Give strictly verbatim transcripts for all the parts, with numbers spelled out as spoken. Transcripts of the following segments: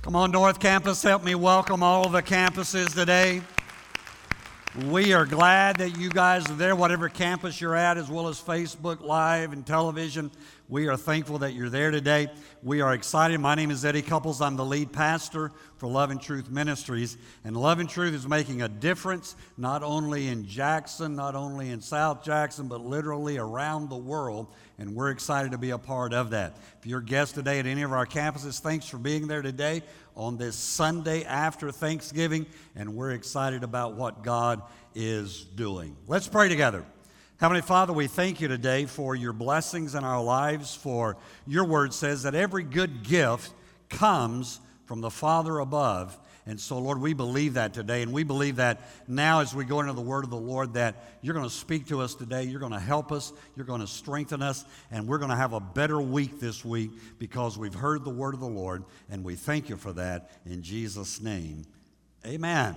Come on, North Campus, help me welcome all of the campuses today. We are glad that you guys are there, whatever campus you're at, as well as Facebook Live and television. We are thankful that you're there today. We are excited. My name is Eddie Couples. I'm the lead pastor for Love and Truth Ministries. And Love and Truth is making a difference not only in Jackson, not only in South Jackson, but literally around the world. And we're excited to be a part of that. If you're a guest today at any of our campuses, thanks for being there today on this Sunday after Thanksgiving. And we're excited about what God is doing. Let's pray together. Heavenly Father, we thank you today for your blessings in our lives, for your word says that every good gift comes from the Father above. And so, Lord, we believe that today, and we believe that now as we go into the word of the Lord that you're going to speak to us today, you're going to help us, you're going to strengthen us, and we're going to have a better week this week because we've heard the word of the Lord, and we thank you for that in Jesus' name. Amen.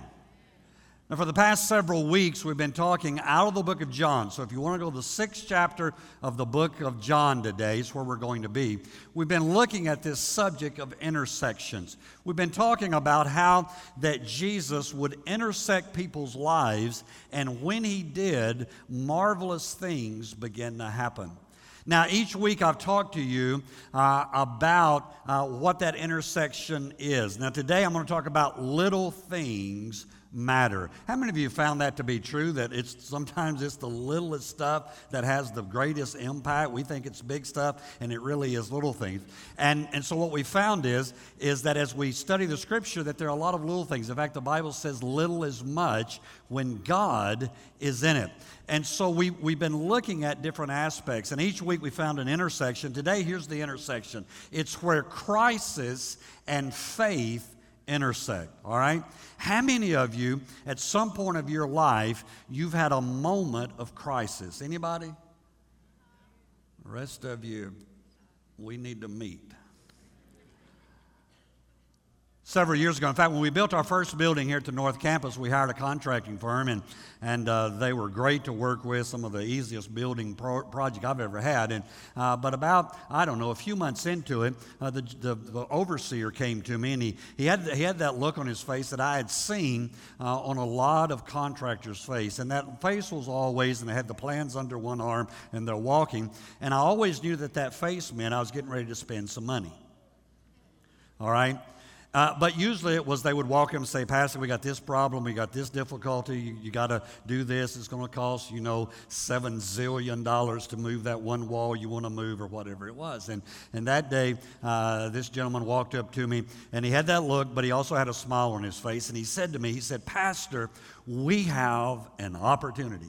Now, for the past several weeks, we've been talking out of the book of John. So if you want to go to the sixth chapter of the book of John today, is where we're going to be. We've been looking at this subject of intersections. We've been talking about how that Jesus would intersect people's lives, and when he did, marvelous things began to happen. Now, each week I've talked to you uh, about uh, what that intersection is. Now, today I'm going to talk about little things matter. How many of you found that to be true, that it's sometimes it's the littlest stuff that has the greatest impact? We think it's big stuff, and it really is little things. And and so what we found is, is that as we study the Scripture, that there are a lot of little things. In fact, the Bible says little is much when God is in it. And so we, we've been looking at different aspects, and each week we found an intersection. Today, here's the intersection. It's where crisis and faith intersect, all right? How many of you, at some point of your life, you've had a moment of crisis? Anybody? The rest of you, we need to meet. Several years ago, in fact, when we built our first building here at the North Campus, we hired a contracting firm, and and uh, they were great to work with, some of the easiest building pro- project I've ever had. And uh, but about, I don't know, a few months into it, uh, the, the the overseer came to me, and he he had he had that look on his face that I had seen uh, on a lot of contractors' face, and that face was always, and they had the plans under one arm, and they're walking, and I always knew that that face meant I was getting ready to spend some money. All right. Uh, but usually it was they would walk in and say, Pastor, we got this problem, we got this difficulty, you, you got to do this, it's going to cost, you know, seven zillion dollars to move that one wall you want to move or whatever it was. And, and that day, uh, this gentleman walked up to me, and he had that look, but he also had a smile on his face, and he said to me, he said, Pastor, we have an opportunity.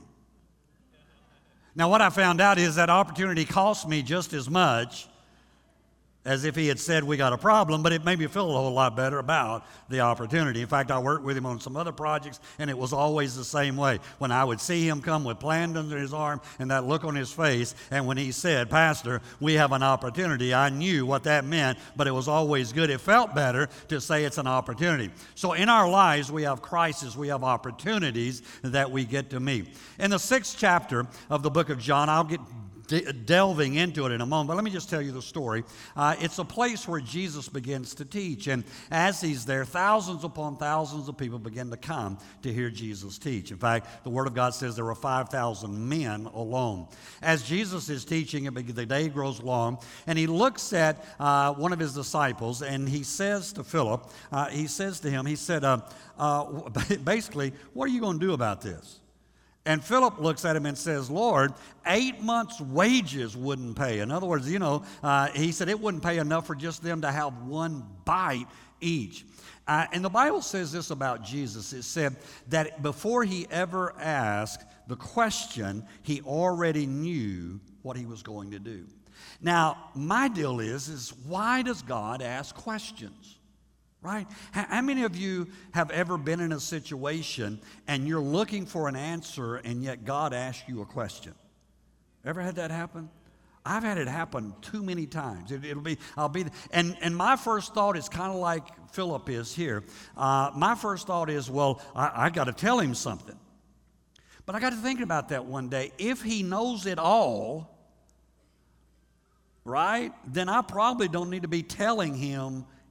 Now, what I found out is that opportunity cost me just as much as if he had said, we got a problem, but it made me feel a whole lot better about the opportunity. In fact, I worked with him on some other projects, and it was always the same way. When I would see him come with plans under his arm and that look on his face, and when he said, Pastor, we have an opportunity, I knew what that meant, but it was always good. It felt better to say it's an opportunity. So in our lives, we have crises, we have opportunities that we get to meet. In the sixth chapter of the book of John, I'll get De- delving into it in a moment, but let me just tell you the story. Uh, it's a place where Jesus begins to teach, and as he's there, thousands upon thousands of people begin to come to hear Jesus teach. In fact, the Word of God says there were five thousand men alone. As Jesus is teaching, the day grows long, and he looks at uh, one of his disciples, and he says to Philip, uh, he says to him, he said, uh, uh, basically, what are you going to do about this? And Philip looks at him and says, Lord, eight months' wages wouldn't pay. In other words, you know, uh, he said it wouldn't pay enough for just them to have one bite each. Uh, and the Bible says this about Jesus. It said that before he ever asked the question, he already knew what he was going to do. Now, my deal is, is why does God ask questions? Right? How many of you have ever been in a situation and you're looking for an answer and yet God asked you a question? Ever had that happen? I've had it happen too many times. It, it'll be, I'll be, and, and my first thought is kind of like Philip is here. Uh, my first thought is, well, I, I got to tell him something. But I got to think about that one day. If he knows it all, right, then I probably don't need to be telling him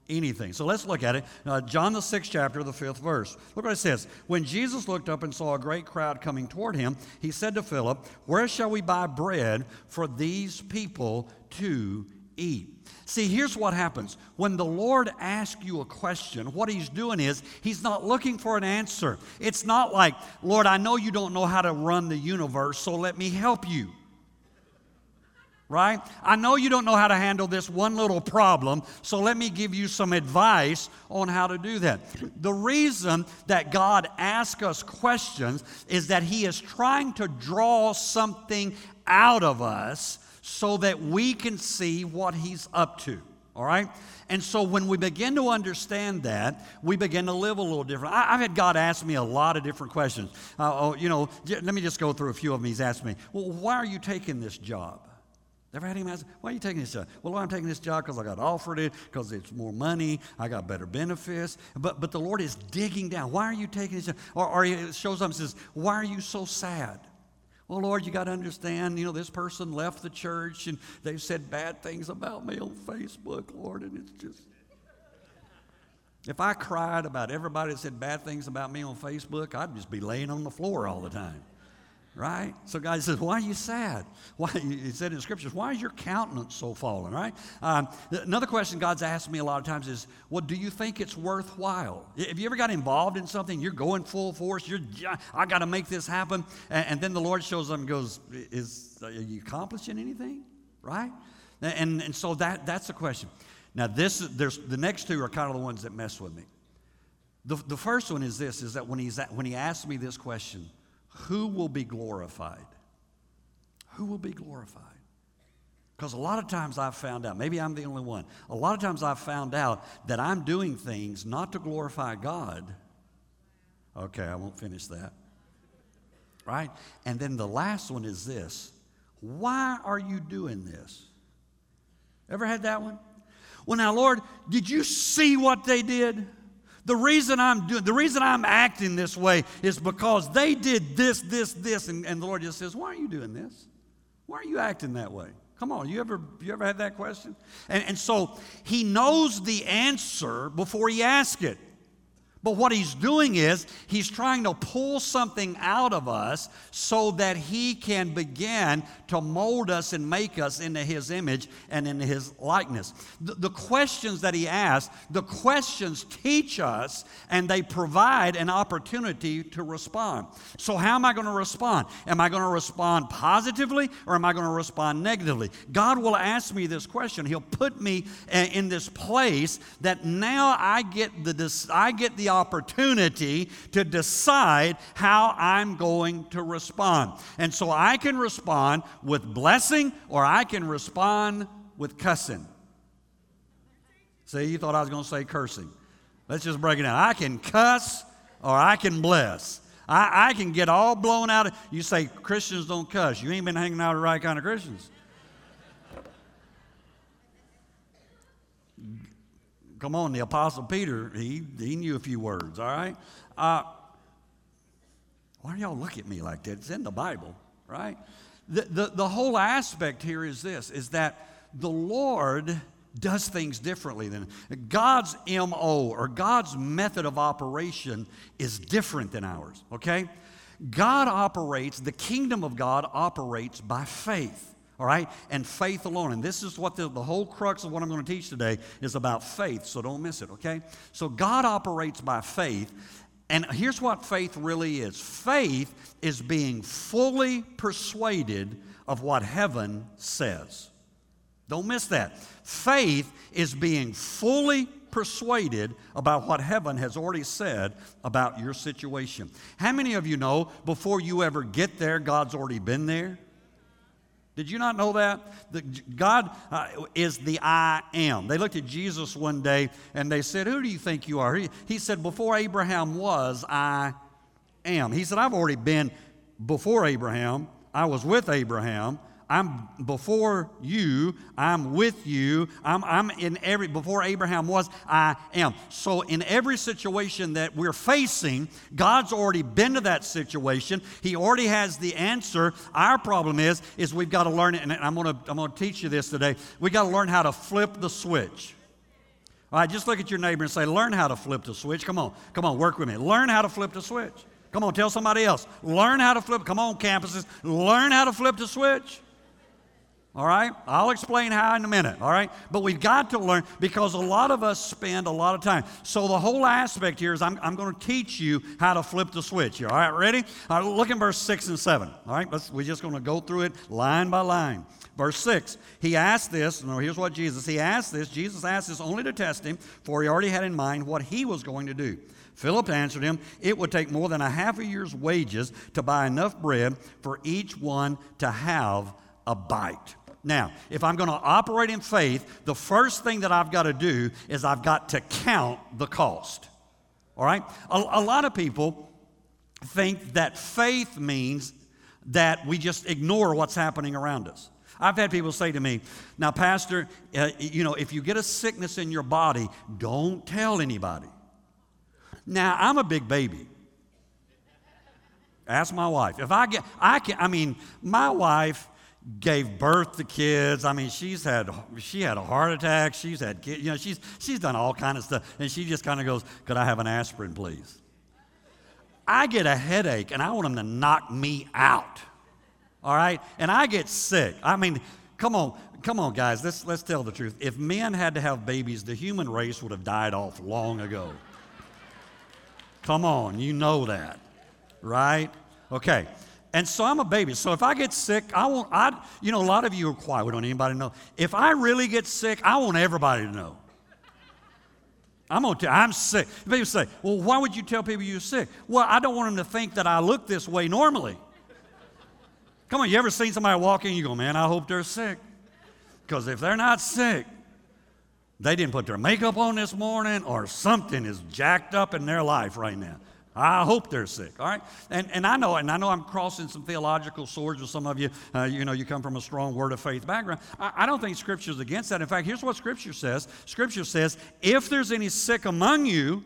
anything. So let's look at it. Uh, John the sixth chapter, the fifth verse. Look what it says. When Jesus looked up and saw a great crowd coming toward him, he said to Philip, where shall we buy bread for these people to eat? See, here's what happens. When the Lord asks you a question, what he's doing is he's not looking for an answer. It's not like, Lord, I know you don't know how to run the universe, so let me help you. Right? I know you don't know how to handle this one little problem, so let me give you some advice on how to do that. The reason that God asks us questions is that he is trying to draw something out of us so that we can see what he's up to. All right? And so when we begin to understand that, we begin to live a little different. I, I've had God ask me a lot of different questions. Uh, oh, you know, j- let me just go through a few of them. He's asked me, well, why are you taking this job? Ever had him ask, why are you taking this job? Well, Lord, I'm taking this job because I got offered it, because it's more money, I got better benefits. But but the Lord is digging down. Why are you taking this job? Or, or he shows up and says, why are you so sad? Well, Lord, you got to understand, you know, this person left the church and they've said bad things about me on Facebook, Lord, and it's just... If I cried about everybody that said bad things about me on Facebook, I'd just be laying on the floor all the time. Right? So God says, why are you sad? Why? He said in the scriptures, why is your countenance so fallen? Right? Um, another question God's asked me a lot of times is, well, do you think it's worthwhile? Have you ever got involved in something? You're going full force. You're, I got to make this happen. And, and then the Lord shows up and goes, is, are you accomplishing anything? Right? And, and so that, that's the question. Now, this, there's, the next two are kind of the ones that mess with me. The, the first one is this, is that when, he's at, when he asked me this question, who will be glorified? Who will be glorified? Because a lot of times I've found out, maybe I'm the only one, a lot of times I've found out that I'm doing things not to glorify God. Okay, I won't finish that. Right? And then the last one is this. Why are you doing this? Ever had that one? Well, now, Lord, did you see what they did? The reason I'm doing, the reason I'm acting this way is because they did this, this, this, and, and the Lord just says, why are you doing this? Why are you acting that way? Come on, you ever you ever had that question? And, and so he knows the answer before he asks it. But what he's doing is he's trying to pull something out of us so that he can begin to mold us and make us into his image and into his likeness. The, the questions that he asks, the questions teach us and they provide an opportunity to respond. So how am I going to respond? Am I going to respond positively or am I going to respond negatively? God will ask me this question. He'll put me in this place that now I get the I get the opportunity to decide how I'm going to respond. And so I can respond with blessing or I can respond with cussing. See, you thought I was going to say cursing. Let's just break it down. I can cuss or I can bless. I, I can get all blown out. Of, you say Christians don't cuss. You ain't been hanging out with the right kind of Christians. Come on, the Apostle Peter, he, he knew a few words, all right? Uh, why do y'all look at me like that? It's in the Bible, right? The, the, the whole aspect here is this, is that the Lord does things differently than God's M O or God's method of operation is different than ours, okay? God operates, the kingdom of God operates by faith. All right? And faith alone. And this is what the, the whole crux of what I'm going to teach today is about faith, so don't miss it, okay? So God operates by faith, and here's what faith really is. Faith is being fully persuaded of what heaven says. Don't miss that. Faith is being fully persuaded about what heaven has already said about your situation. How many of you know before you ever get there, God's already been there? Did you not know that? That God uh, is the I am. They looked at Jesus one day and they said, who do you think you are? He, he said, before Abraham was, I am. He said, I've already been before Abraham. I was with Abraham. I'm before you. I'm with you. I'm, I'm in every, before Abraham was, I am. So in every situation that we're facing, God's already been to that situation. He already has the answer. Our problem is, is we've got to learn it, and I'm going to, I'm going to teach you this today. We've got to learn how to flip the switch. All right, just look at your neighbor and say, learn how to flip the switch. Come on, come on, work with me. Learn how to flip the switch. Come on, tell somebody else. Learn how to flip. Come on, campuses. Learn how to flip the switch. All right? I'll explain how in a minute, all right? But we've got to learn because a lot of us spend a lot of time. So the whole aspect here is I'm, I'm going to teach you how to flip the switch here. All right, ready? All right, look in verse six and seven. All right, let's, we're just going to go through it line by line. Verse six, he asked this. No, here's what Jesus, he asked this. Jesus asked this only to test him, for he already had in mind what he was going to do. Philip answered him, it would take more than a half a year's wages to buy enough bread for each one to have a bite. Now, if I'm going to operate in faith, the first thing that I've got to do is I've got to count the cost. All right? A, a lot of people think that faith means that we just ignore what's happening around us. I've had people say to me, now, Pastor, uh, you know, if you get a sickness in your body, don't tell anybody. Now, I'm a big baby. Ask my wife. If I get, I can, I mean, my wife gave birth to kids. I mean, she's had, she had a heart attack. She's had kids. You know, she's, she's done all kind of stuff. And she just kind of goes, could I have an aspirin, please? I get a headache, and I want them to knock me out. All right? And I get sick. I mean, come on. Come on, guys. Let's, let's tell the truth. If men had to have babies, the human race would have died off long ago. Come on. You know that. Right? Okay. And so I'm a baby. So if I get sick, I want, I, you know, a lot of you are quiet. We don't want anybody to know. If I really get sick, I want everybody to know. I'm going to tell, I'm sick. People say, well, why would you tell people you're sick? Well, I don't want them to think that I look this way normally. Come on, you ever seen somebody walk in and you go, man, I hope they're sick. Because if they're not sick, they didn't put their makeup on this morning or something is jacked up in their life right now. I hope they're sick, all right? And and I know, and I know I'm crossing some theological swords with some of you. Uh, you know, you come from a strong word of faith background. I, I don't think Scripture's against that. In fact, here's what Scripture says. Scripture says, if there's any sick among you,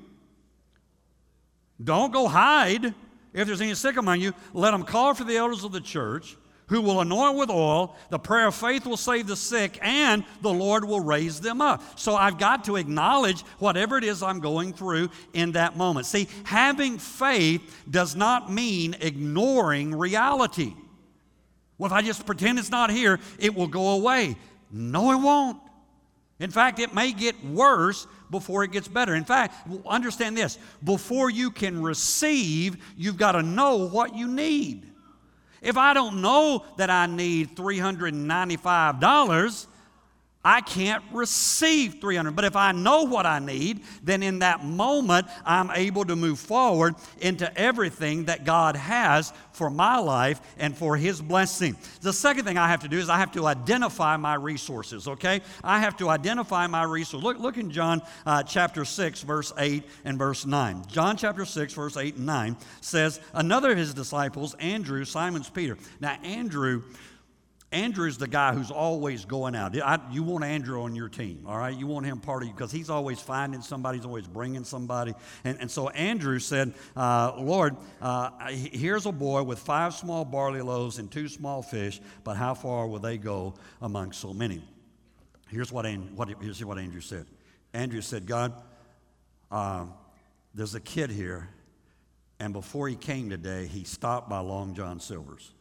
don't go hide. If there's any sick among you, let them call for the elders of the church, who will anoint with oil. The prayer of faith will save the sick, and the Lord will raise them up. So I've got to acknowledge whatever it is I'm going through in that moment. See, having faith does not mean ignoring reality. Well, if I just pretend it's not here, it will go away. No, it won't. In fact, it may get worse before it gets better. In fact, understand this. Before you can receive, you've got to know what you need. If I don't know that I need three hundred ninety-five dollars, I can't receive three hundred dollars. But if I know what I need, then in that moment, I'm able to move forward into everything that God has for my life and for His blessing. The second thing I have to do is I have to identify my resources, okay? I have to identify my resources. Look, look in John uh, chapter six, verse eight and verse nine. John chapter six, verse eight and nine says, another of His disciples, Andrew, Simon's Peter. Now, Andrew... Andrew's the guy who's always going out. I, you want Andrew on your team, all right? You want him part of you because he's always finding somebody. He's always bringing somebody. And, and so Andrew said, uh, Lord, uh, here's a boy with five small barley loaves and two small fish, but how far will they go among so many? Here's what, what, here's what Andrew said. Andrew said, God, uh, there's a kid here, and before he came today, he stopped by Long John Silver's.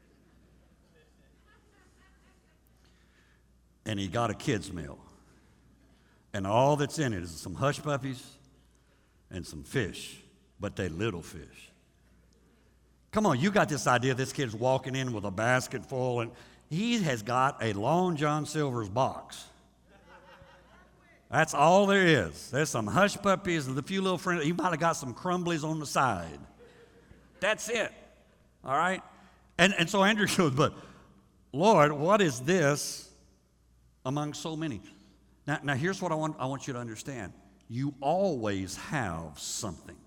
And he got a kid's meal. And all that's in it is some hush puppies and some fish, but they little fish. Come on, you got this idea this kid's walking in with a basket full, and he has got a Long John Silver's box. That's all there is. There's some hush puppies and a few little friends. He might have got some crumblies on the side. That's it. All right? And, and so Andrew goes, but Lord, what is this among so many? Now, now here's what I want, I want you to understand. You always have something.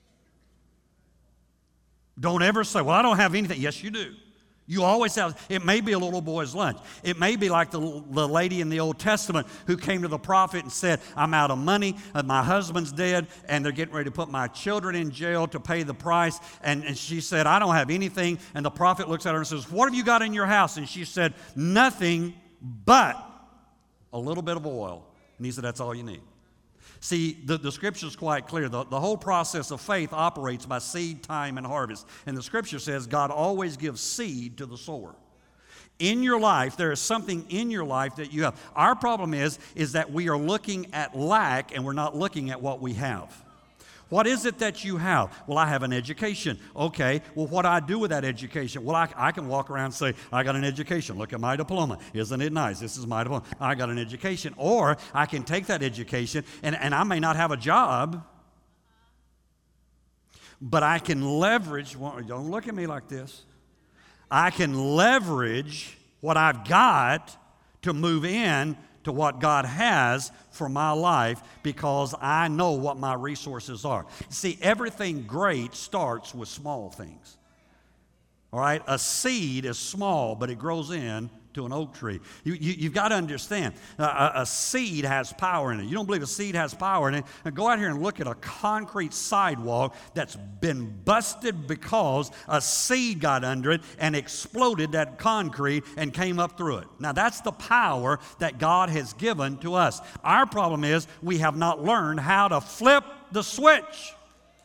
Don't ever say, well, I don't have anything. Yes, you do. You always have. It may be a little boy's lunch. It may be like the, the lady in the Old Testament who came to the prophet and said, I'm out of money, and my husband's dead, and they're getting ready to put my children in jail to pay the price. And, and she said, I don't have anything. And the prophet looks at her and says, what have you got in your house? And she said, nothing but a little bit of oil. And he said, that's all you need. See, the, the Scripture is quite clear. The, the whole process of faith operates by seed, time, and harvest. And the Scripture says God always gives seed to the sower. In your life, there is something in your life that you have. Our problem is, is that we are looking at lack and we're not looking at what we have. What is it that you have? Well, I have an education. Okay, well, what do I do with that education? Well, I, I can walk around and say, I got an education. Look at my diploma. Isn't it nice? This is my diploma. I got an education. Or I can take that education, and, and I may not have a job, but I can leverage, well, don't look at me like this. I can leverage what I've got to move in to what God has for my life because I know what my resources are. See, everything great starts with small things. All right? A seed is small, but it grows in to an oak tree. You, you, you've got to understand, uh, a, a seed has power in it. You don't believe a seed has power in it? Now go out here and look at a concrete sidewalk that's been busted because a seed got under it and exploded that concrete and came up through it. Now that's the power that God has given to us. Our problem is we have not learned how to flip the switch.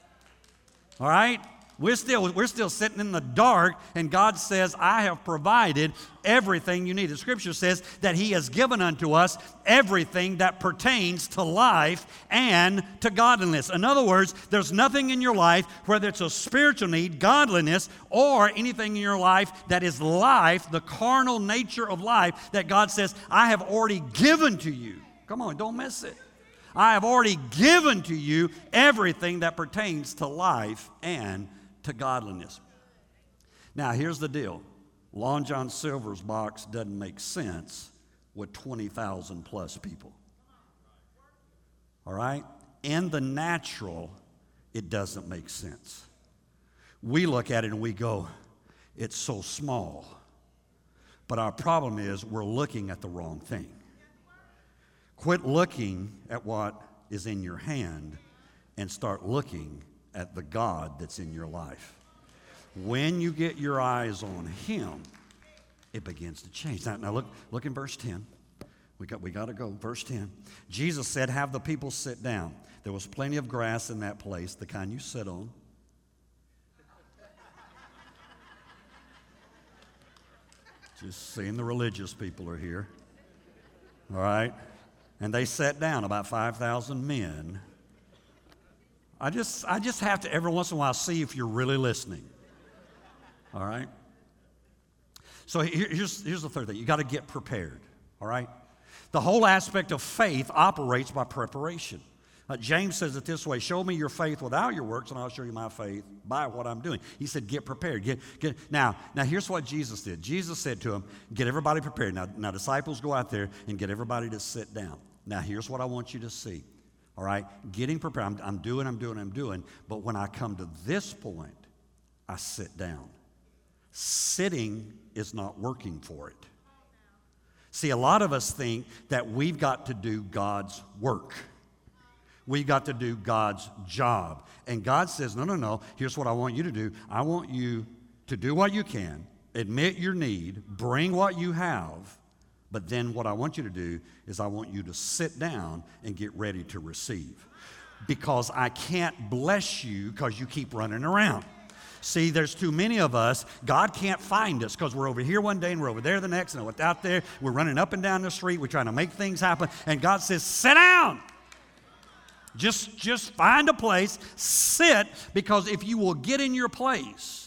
All right? We're still, we're still sitting in the dark, and God says, I have provided everything you need. The Scripture says that He has given unto us everything that pertains to life and to godliness. In other words, there's nothing in your life, whether it's a spiritual need, godliness, or anything in your life that is life, the carnal nature of life, that God says, I have already given to you. Come on, don't miss it. I have already given to you everything that pertains to life and to godliness. Now, here's the deal. Long John Silver's box doesn't make sense with twenty thousand plus people. All right? In the natural, it doesn't make sense. We look at it and we go, it's so small. But our problem is we're looking at the wrong thing. Quit looking at what is in your hand and start looking at the God that's in your life. When you get your eyes on Him, it begins to change. Now, now look, look in verse ten. We got, we got to go. Verse ten. Jesus said, have the people sit down. There was plenty of grass in that place, the kind you sit on. Just seeing the religious people are here. All right? And they sat down, about five thousand men. I just, I just have to every once in a while see if you're really listening. All right? So here, here's, here's the third thing. You got to get prepared. All right? The whole aspect of faith operates by preparation. Uh, James says it this way, show me your faith without your works, and I'll show you my faith by what I'm doing. He said, get prepared. Get, get. Now, now, here's what Jesus did. Jesus said to him, get everybody prepared. Now, now, disciples, go out there and get everybody to sit down. Now, here's what I want you to see. All right? Getting prepared. I'm, I'm doing, I'm doing, I'm doing. But when I come to this point, I sit down. Sitting is not working for it. See, a lot of us think that we've got to do God's work. We've got to do God's job. And God says, no, no, no. Here's what I want you to do. I want you to do what you can, admit your need, bring what you have. But then what I want you to do is I want you to sit down and get ready to receive. Because I can't bless you because you keep running around. See, there's too many of us. God can't find us because we're over here one day and we're over there the next, and we're out there. We're running up and down the street. We're trying to make things happen. And God says, sit down. Just, just find a place, sit, because if you will get in your place.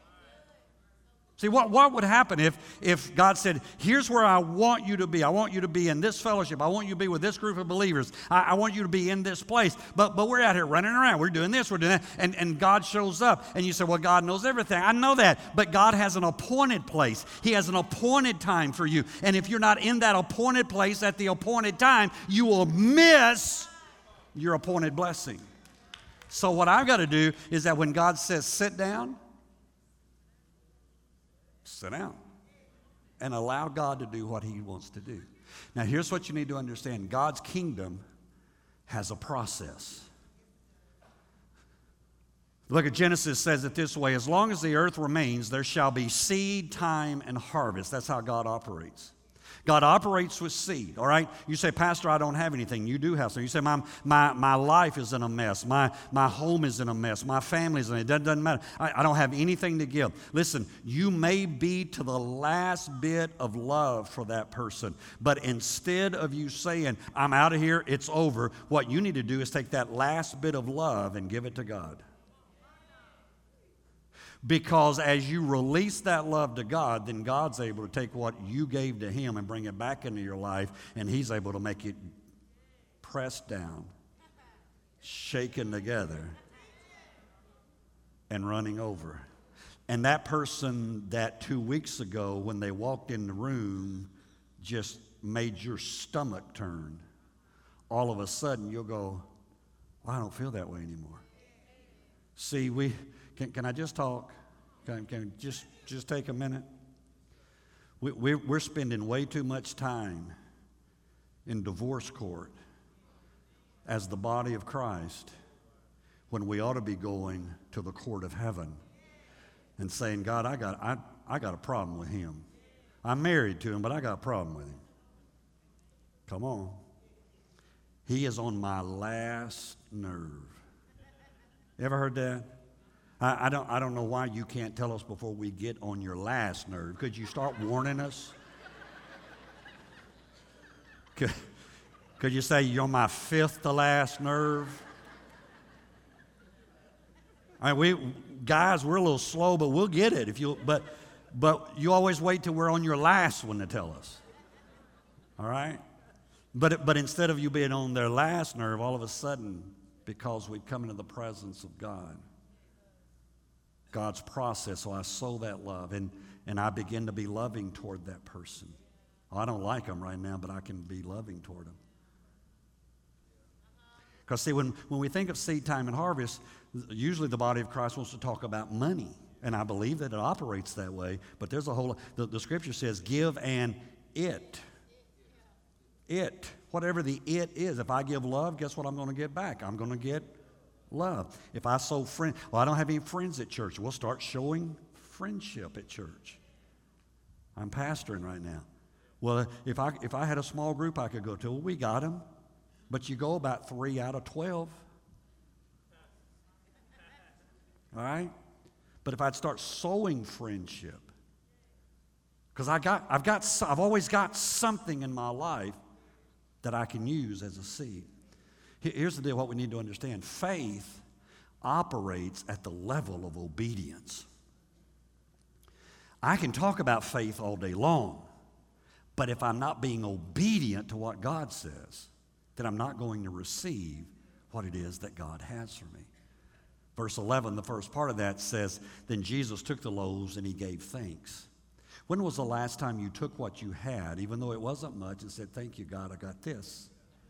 See, what, what would happen if, if God said, here's where I want you to be. I want you to be in this fellowship. I want you to be with this group of believers. I, I want you to be in this place. But, but we're out here running around. We're doing this, we're doing that. And, and God shows up. And you say, well, God knows everything. I know that. But God has an appointed place. He has an appointed time for you. And if you're not in that appointed place at the appointed time, you will miss your appointed blessing. So what I've got to do is that when God says, sit down, sit down and allow God to do what He wants to do. Now, here's what you need to understand. God's kingdom has a process. Look at Genesis says it this way, as long as the earth remains, there shall be seed, time, and harvest. That's how God operates. God operates with seed, all right? You say, Pastor, I don't have anything. You do have something. You say, my, my, my life is in a mess. My, my home is in a mess. My family's in a mess. It doesn't, doesn't matter. I, I don't have anything to give. Listen, you may be to the last bit of love for that person, but instead of you saying, I'm out of here, it's over, what you need to do is take that last bit of love and give it to God. Because as you release that love to God, then God's able to take what you gave to Him and bring it back into your life, and He's able to make it pressed down, shaken together, and running over. And that person that two weeks ago, when they walked in the room, just made your stomach turn, all of a sudden you'll go, well, I don't feel that way anymore. See, we... Can, can I just talk? Can, can just just take a minute? We, we're, we're spending way too much time in divorce court as the body of Christ when we ought to be going to the court of heaven and saying, God, I got I, I got a problem with him. I'm married to him, but I got a problem with him. Come on. He is on my last nerve. Ever heard that? I, I don't I don't know why you can't tell us before we get on your last nerve. Could you start warning us? Could, could you say you're on my fifth to last nerve? I mean, we guys, we're a little slow, but we'll get it if you. But but you always wait till we're on your last one to tell us. All right. But but instead of you being on their last nerve, all of a sudden, because we've come into the presence of God, God's process, so I sow that love, and, and I begin to be loving toward that person. Oh, I don't like them right now, but I can be loving toward them. Because, see, when, when we think of seed time and harvest, usually the body of Christ wants to talk about money, and I believe that it operates that way, but there's a whole, the, the scripture says, give and it. It, whatever the it is. If I give love, guess what I'm going to get back? I'm going to get love. If I sow friend, well, I don't have any friends at church. We'll start showing friendship at church. I'm pastoring right now. Well, if I if I had a small group I could go to, well, we got them, but you go about three out of twelve. All right, but if I'd start sowing friendship, because I got I've got I've always got something in my life that I can use as a seed. Here's the deal, what we need to understand. Faith operates at the level of obedience. I can talk about faith all day long, but if I'm not being obedient to what God says, then I'm not going to receive what it is that God has for me. Verse eleven, the first part of that says, then Jesus took the loaves and he gave thanks. When was the last time you took what you had, even though it wasn't much, and said, thank you, God, I got this?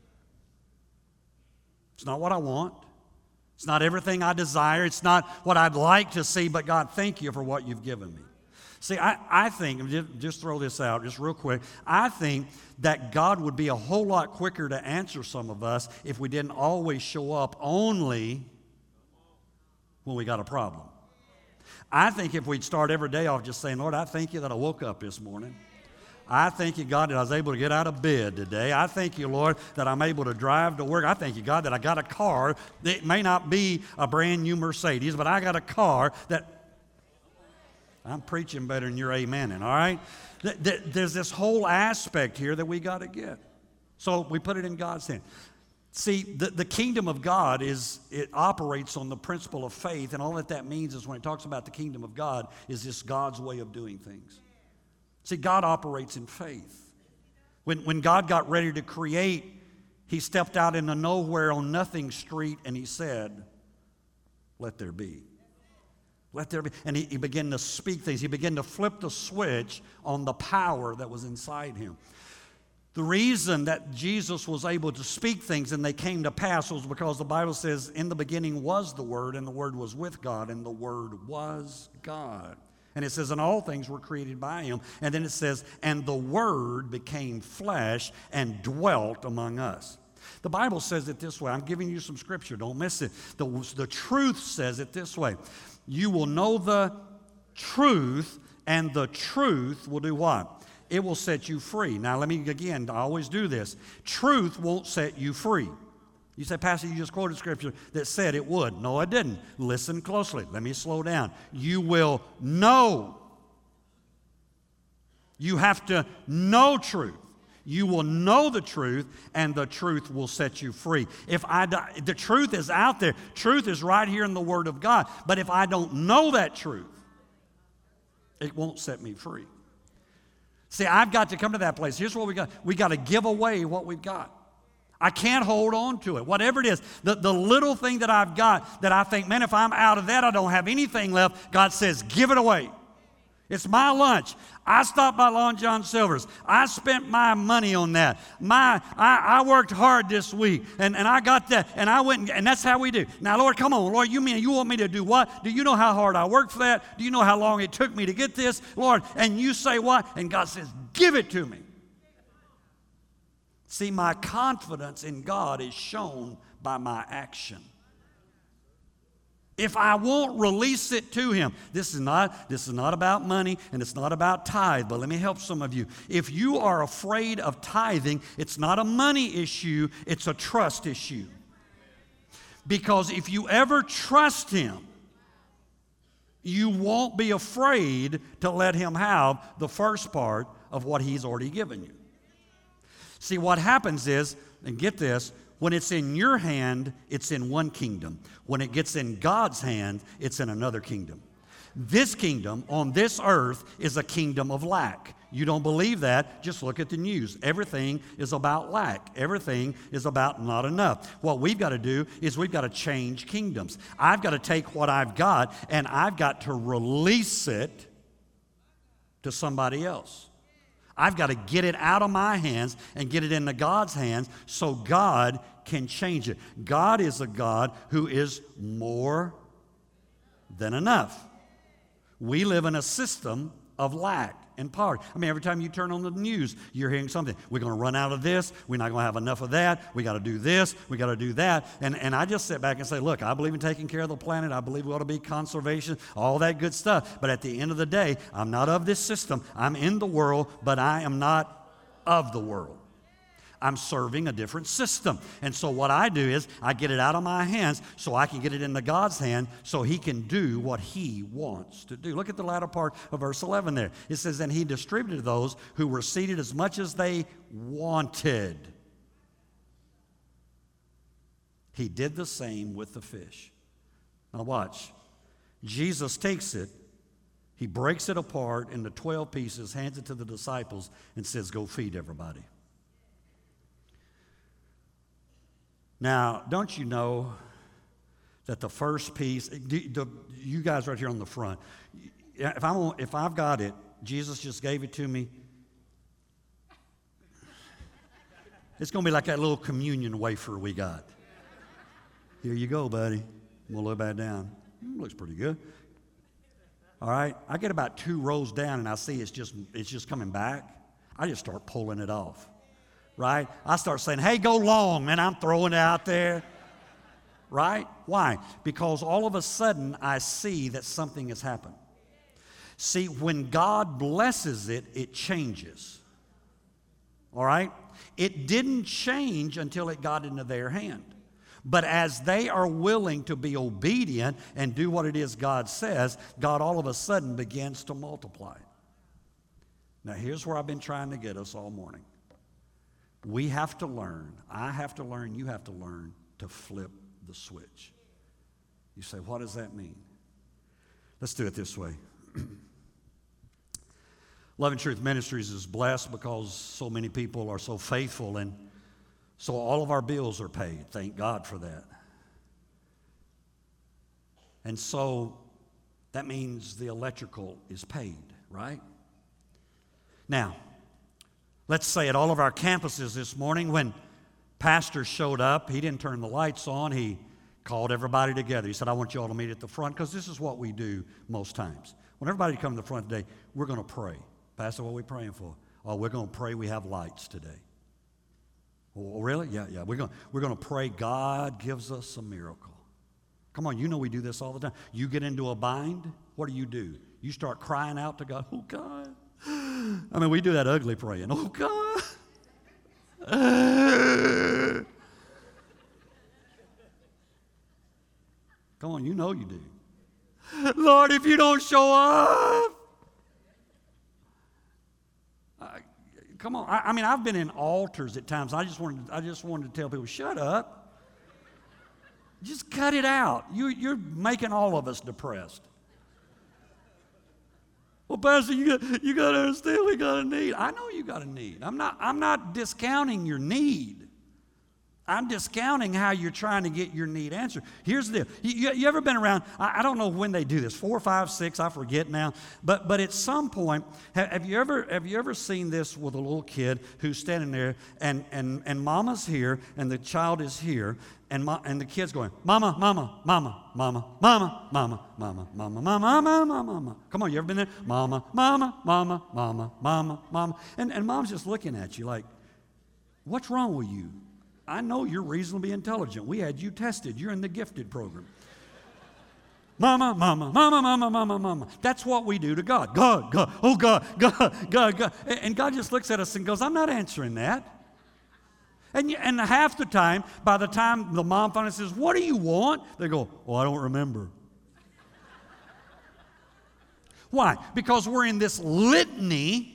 It's not what I want. It's not everything I desire. It's not what I'd like to see, but God, thank you for what you've given me. See, I, I think, just, just throw this out just real quick, I think that God would be a whole lot quicker to answer some of us if we didn't always show up only when we got a problem. I think if we'd start every day off just saying, Lord, I thank you that I woke up this morning. I thank you, God, that I was able to get out of bed today. I thank you, Lord, that I'm able to drive to work. I thank you, God, that I got a car. It may not be a brand new Mercedes, but I got a car that I'm preaching better than you're amening, all right? There's this whole aspect here that we got to get. So we put it in God's hand. See, the, the kingdom of God is, it operates on the principle of faith, and all that that means is when it talks about the kingdom of God is this God's way of doing things. See, God operates in faith. When, when God got ready to create, he stepped out into nowhere on nothing street and he said, let there be. Let there be. And he, he began to speak things. He began to flip the switch on the power that was inside him. The reason that Jesus was able to speak things and they came to pass was because the Bible says, in the beginning was the Word, and the Word was with God, and the Word was God. And it says, and all things were created by him. And then it says, and the Word became flesh and dwelt among us. The Bible says it this way. I'm giving you some scripture. Don't miss it. The, the truth says it this way. You will know the truth, and the truth will do what? it will set you free. Now, let me, again, I always do this. Truth won't set you free. You say, Pastor, you just quoted scripture that said it would. No, it didn't. Listen closely. Let me slow down. You will know. You have to know truth. You will know the truth, and the truth will set you free. If I die, the truth is out there. Truth is right here in the Word of God. But if I don't know that truth, it won't set me free. See, I've got to come to that place. Here's what we got. We got to give away what we've got. I can't hold on to it. Whatever it is, the, the little thing that I've got that I think, man, if I'm out of that, I don't have anything left. God says, give it away. It's my lunch. I stopped by Long John Silver's. I spent my money on that. My, I, I worked hard this week, and, and I got that, and I went, and, and that's how we do. Now, Lord, come on, Lord, you mean you want me to do what? Do you know how hard I worked for that? Do you know how long it took me to get this? Lord, and you say what? And God says, give it to me. See, my confidence in God is shown by my action. If I won't release it to Him, this is not, this is not about money, and it's not about tithe, but let me help some of you. If you are afraid of tithing, it's not a money issue, it's a trust issue. Because if you ever trust Him, you won't be afraid to let Him have the first part of what He's already given you. See, what happens is, and get this, when it's in your hand, it's in one kingdom. When it gets in God's hand, it's in another kingdom. This kingdom on this earth is a kingdom of lack. You don't believe that? Just look at the news. Everything is about lack. Everything is about not enough. What we've got to do is we've got to change kingdoms. I've got to take what I've got and I've got to release it to somebody else. I've got to get it out of my hands and get it into God's hands so God can change it. God is a God who is more than enough. We live in a system of lack and poverty. I mean, every time you turn on the news, you're hearing something. We're going to run out of this. We're not going to have enough of that. We got to do this. We got to do that. And, and I just sit back and say, look, I believe in taking care of the planet. I believe we ought to be conservation, all that good stuff. But at the end of the day, I'm not of this system. I'm in the world, but I am not of the world. I'm serving a different system. And so what I do is I get it out of my hands so I can get it into God's hand so He can do what He wants to do. Look at the latter part of verse eleven there. It says, and He distributed those who were seated as much as they wanted. He did the same with the fish. Now watch. Jesus takes it, He breaks it apart into twelve pieces, hands it to the disciples, and says, go feed everybody. Now, don't you know that the first piece, you guys right here on the front, if, I'm, if I've got it, Jesus just gave it to me, it's going to be like that little communion wafer we got. Here you go, buddy. We'll look back down. Mm, looks pretty good. All right, I get about two rows down and I see it's just, it's just coming back. I just start pulling it off. Right? I start saying, hey, go long, man, I'm throwing it out there. Right? Why? Because all of a sudden I see that something has happened. See, when God blesses it, it changes. All right? It didn't change until it got into their hand. But as they are willing to be obedient and do what it is God says, God all of a sudden begins to multiply. Now, here's where I've been trying to get us all morning. We have to learn, I have to learn, you have to learn to flip the switch. You say, what does that mean? Let's do it this way. Love and Truth Ministries is blessed because so many people are so faithful, and so all of our bills are paid. Thank God for that. And so that means the electrical is paid, right? Now, let's say at all of our campuses this morning, when pastor showed up, he didn't turn the lights on. He called everybody together. He said, I want you all to meet at the front, because this is what we do most times. When everybody comes to the front today, we're going to pray. Pastor, what are we praying for? Oh, we're going to pray we have lights today. Oh, really? Yeah, yeah. We're going, we're going to pray God gives us a miracle. Come on, you know we do this all the time. You get into a bind, what do you do? You start crying out to God, oh, God, I mean, we do that ugly praying. Oh, God. Come on, you know you do. Lord, if you don't show up. Uh, come on. I, I mean, I've been in altars at times. I just wanted, I just wanted to tell people, shut up. Just cut it out. You, you're making all of us depressed. Well, Pastor, you got, you got to understand we got a need. I know you got a need. I'm not, I'm not discounting your need. I'm discounting how you're trying to get your need answered. Here's the deal. You, you ever been around, I, I don't know when they do this, four, five, six, I forget now. But but at some point, have, have you ever have you ever seen this with a little kid who's standing there and, and, and mama's here and the child is here and mo, and the kid's going, mama, mama, mama, mama, mama, mama, mama, mama, mama, mama, mama, mama. Come on, you ever been there? Mama, mama, mama, mama, mama, mama. And, and mom's just looking at you like, what's wrong with you? I know you're reasonably intelligent. We had you tested. You're in the gifted program. Mama, mama, mama, mama, mama, mama. That's what we do to God. God, God, oh God, God, God, God. And God just looks at us and goes, I'm not answering that. And, you, and half the time, by the time the mom finally says, what do you want? They go, oh, I don't remember. Why? Because we're in this litany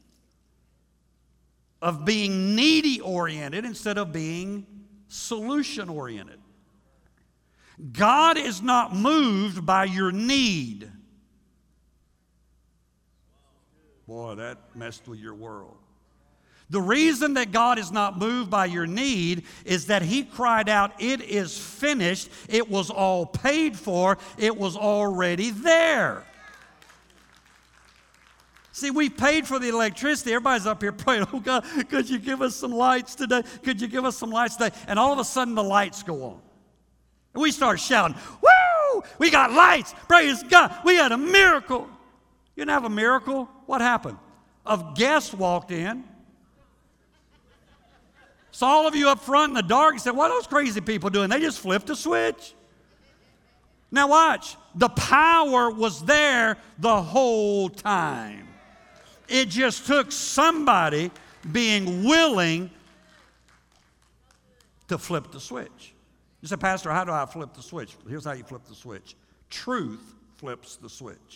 of being needy-oriented instead of being solution-oriented. God is not moved by your need. Boy, that messed with your world. The reason that God is not moved by your need is that He cried out, it is finished, it was all paid for, it was already there. See, we paid for the electricity. Everybody's up here praying, oh God, could you give us some lights today? Could you give us some lights today? And all of a sudden the lights go on. And we start shouting, woo, we got lights. Praise God, we had a miracle. You didn't have a miracle? What happened? A guest walked in, saw all of you up front in the dark and said, what are those crazy people doing? They just flipped a switch. Now watch, the power was there the whole time. It just took somebody being willing to flip the switch. You say, Pastor, how do I flip the switch? Here's how you flip the switch. Truth flips the switch.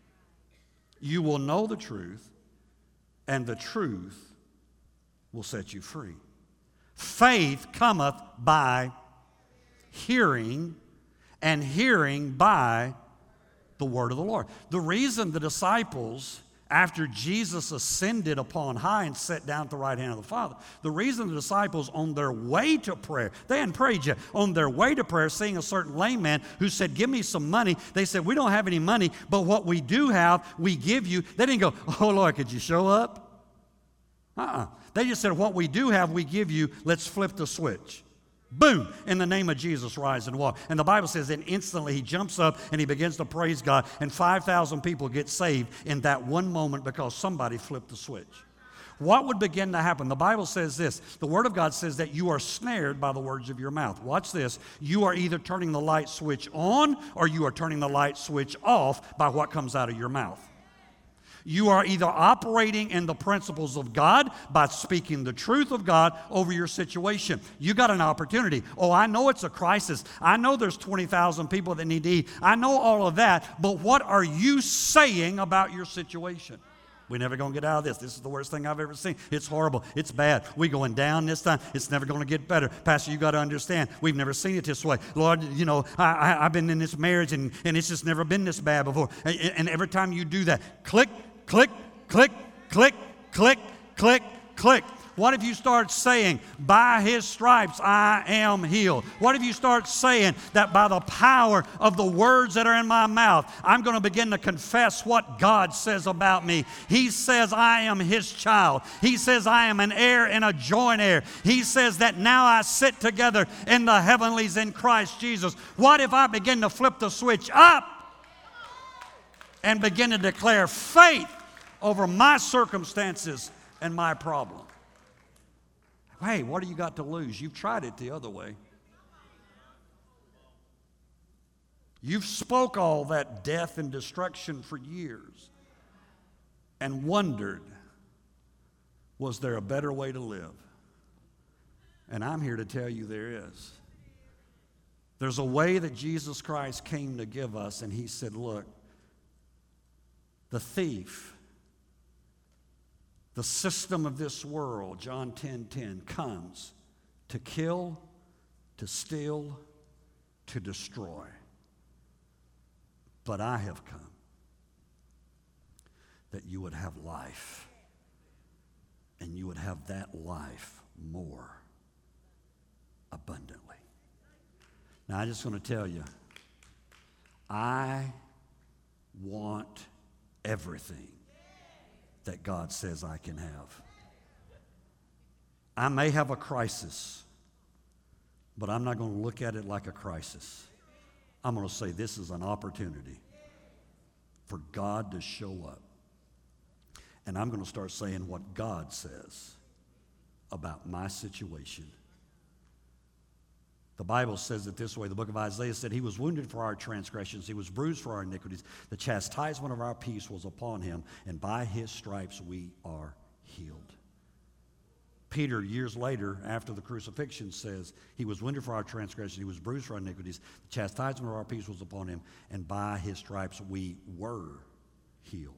You will know the truth, and the truth will set you free. Faith cometh by hearing, and hearing by the word of the Lord. The reason the disciples, after Jesus ascended upon high and sat down at the right hand of the Father, the reason the disciples on their way to prayer, they hadn't prayed yet, on their way to prayer, seeing a certain lame man who said, give me some money. They said, we don't have any money, but what we do have, we give you. They didn't go, oh Lord, could you show up? Uh-uh. They just said, what we do have, we give you. Let's flip the switch. Boom, in the name of Jesus, rise and walk. And the Bible says that instantly he jumps up and he begins to praise God, and five thousand people get saved in that one moment because somebody flipped the switch. What would begin to happen? The Bible says this. The Word of God says that you are snared by the words of your mouth. Watch this. You are either turning the light switch on or you are turning the light switch off by what comes out of your mouth. You are either operating in the principles of God by speaking the truth of God over your situation. You got an opportunity. Oh, I know it's a crisis. I know there's twenty thousand people that need to eat. I know all of that. But what are you saying about your situation? We're never going to get out of this. This is the worst thing I've ever seen. It's horrible. It's bad. We're going down this time. It's never going to get better. Pastor, you got to understand, we've never seen it this way. Lord, you know, I, I, I've been in this marriage, and, and it's just never been this bad before. And, and every time you do that, click, click, click, click, click, click, click. What if you start saying, by His stripes I am healed? What if you start saying that by the power of the words that are in my mouth, I'm going to begin to confess what God says about me. He says I am His child. He says I am an heir and a joint heir. He says that now I sit together in the heavenlies in Christ Jesus. What if I begin to flip the switch up and begin to declare faith over my circumstances and my problem? Hey, what do you got to lose? You've tried it the other way. You've spoke all that death and destruction for years and wondered Was there a better way to live? And I'm here to tell you there is. There's a way that Jesus Christ came to give us, and he said, look, the thief, the system of this world, John ten ten, comes to kill, to steal, to destroy. But I have come that you would have life, and you would have that life more abundantly. Now, I just want to tell you, I want everything that God says I can have. I may have a crisis, but I'm not going to look at it like a crisis. I'm going to say this is an opportunity for God to show up. And I'm going to start saying what God says about my situation. The Bible says it this way. The book of Isaiah said, he was wounded for our transgressions. He was bruised for our iniquities. The chastisement of our peace was upon him, and by his stripes we are healed. Peter, years later, after the crucifixion, says, he was wounded for our transgressions. He was bruised for our iniquities. The chastisement of our peace was upon him, and by his stripes we were healed.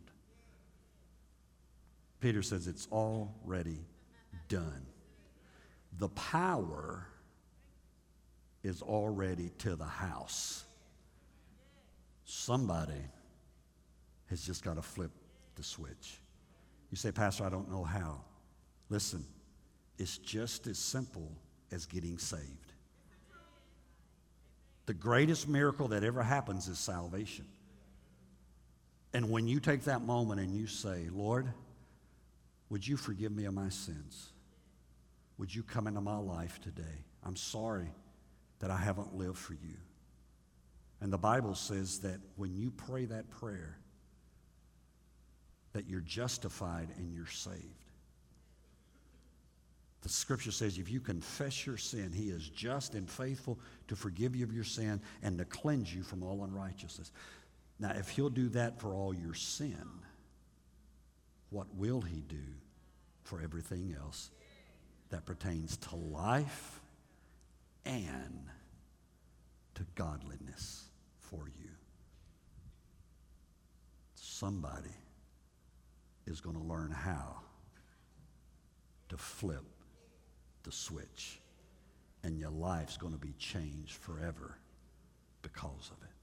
Peter says it's already done. The power is already to the house. Somebody has just got to flip the switch. You say, Pastor, I don't know how. Listen, it's just as simple as getting saved. The greatest miracle that ever happens is salvation. And when you take that moment and you say, Lord, would you forgive me of my sins? Would you come into my life today? I'm sorry that I haven't lived for you. And the Bible says that when you pray that prayer, that you're justified and you're saved. The scripture says if you confess your sin, he is just and faithful to forgive you of your sin and to cleanse you from all unrighteousness. Now, if he'll do that for all your sin, what will he do for everything else that pertains to life and to godliness for you? Somebody is going to learn how to flip the switch, and your life's going to be changed forever because of it.